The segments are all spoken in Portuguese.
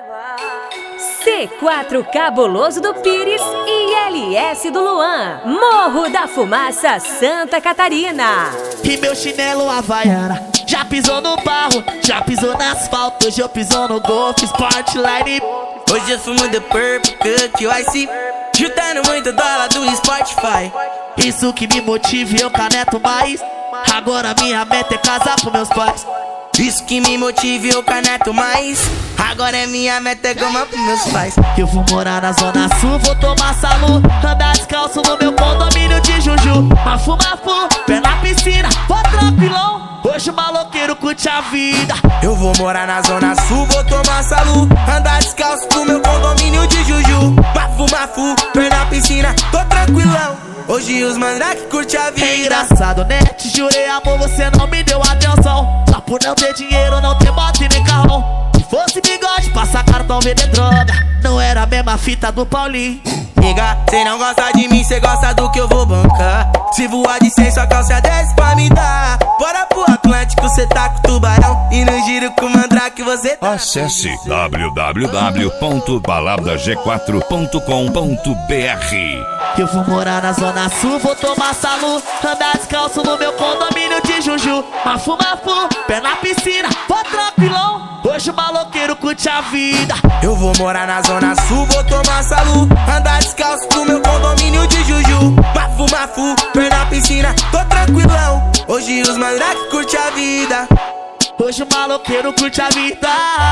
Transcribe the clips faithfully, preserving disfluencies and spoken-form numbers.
C quatro Cabuloso do Pires e L S do Luan, Morro da Fumaça, Santa Catarina. E meu chinelo Havaiana já pisou no barro, já pisou no asfalto. Hoje eu piso no Golf Sportline. Hoje eu fumo The Purple Cut Ice, juntando muito dólar do Spotify. Isso que me motiva e eu caneto mais. Agora minha meta é casar com meus pais. Isso que me motiva e eu caneto mais. Agora é minha meta é goma pros meus pais. Eu vou morar na Zona Sul, vou tomar salu, andar descalço no meu condomínio de Juju. Mafu, mafu, pé na piscina, vou tranquilão. Hoje o maloqueiro curte a vida. Eu vou morar na Zona Sul, vou tomar salu, andar descalço no meu condomínio de Juju. Mafu, mafu, pé na piscina, tô tranquilão. Hoje os mandrake curte a vida. É engraçado, né? Te jurei amor, você não me deu atenção. Só por não ter dinheiro, não ter moto e nem carrão. Se fosse bigode, passar cartão, vender droga. Não era a mesma fita do Paulinho. Nigga, cê não gosta de mim, cê gosta do que eu vou bancar. Se voar de cem, sua calça desce pra me dar. Bora pro Atlântico, cê tá com tubarão. E no giro com mandrake você tá. Acesse w w w ponto balada g quatro ponto com ponto b r. Eu vou morar na Zona Sul, vou tomar salu, andar descalço no meu condomínio de Juju. Mafu, mafu, pé na piscina, vou tranquilão. Hoje o maloqueiro curte a vida. Eu vou morar na Zona Sul, vou tomar salu, andar descalço no meu condomínio de Juju. Mafu, mafu, pé na piscina, tô tranquilão. Hoje os mandrake curte a vida. Hoje o maloqueiro curte a vida.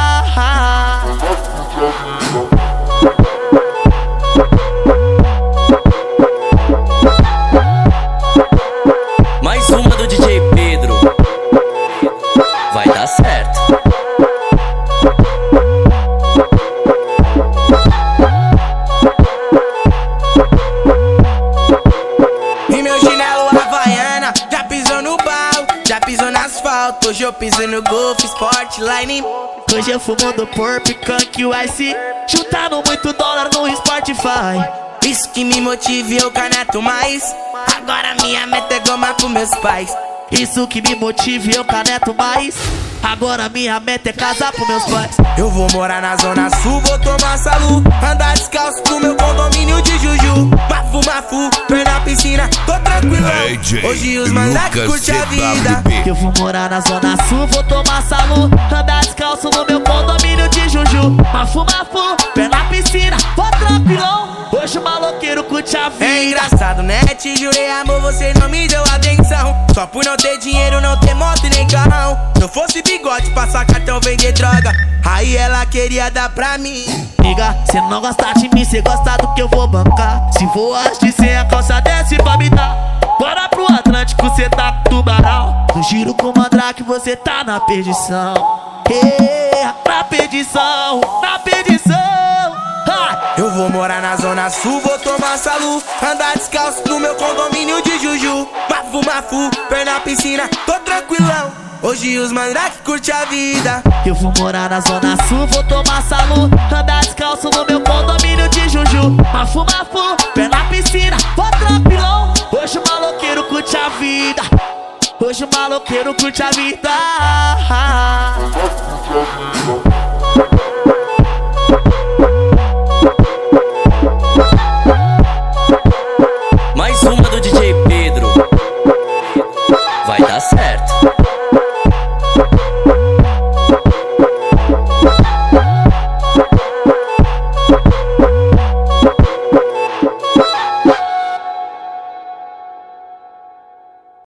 Mais uma do D J Pedro. Vai dar certo. E meu chinelo Havaiana já pisou no barro, já pisou no asfalto. Hoje eu piso no Golf Sportline. Hoje eu fumo do Purple Cut Ice, juntando muito dólar no Spotify. Isso que me motiva e eu caneto mais. Agora minha meta é goma pros meus pais. Isso que me motiva e eu caneto mais. Agora minha meta é casar com meus pais. Eu vou morar na Zona Sul, vou tomar salu, andar descalço no meu condomínio de Juju. Mafu, mafu, pé na piscina, tô tranquilão. Hoje os mandrake curte a vida. Eu vou morar na Zona Sul, vou tomar salu, andar descalço no meu condomínio de Juju. Mafu, mafu, pé na piscina, vou tranquilão. Hoje o maloqueiro curte a vida. É engraçado, né? Te jurei amor, você não me deu atenção. Só por não ter dinheiro, não ter moto e nem carrão. Se eu fosse bigode, passar cartão, vender droga, aí ela queria dar pra mim. Nigga, cê não gosta de mim, cê gosta do que eu vou bancar. Se voar de cem, a calça desce pra me dar. Bora pro Atlântico, cê tá com tubarão. No giro com mandrake, você tá na perdição. Yeah, na perdição, na perdição. Eu vou morar na Zona Sul, vou tomar salu, andar descalço no meu condomínio de Juju. Mafu, mafu, pé na piscina, tô tranquilão. Hoje os mandrake curte a vida. Eu vou morar na Zona Sul, vou tomar salu, andar descalço no meu condomínio de Juju. Mafu, mafu, pé na piscina, vou tranquilão. Hoje o maloqueiro curte a vida. Hoje o maloqueiro curte a vida.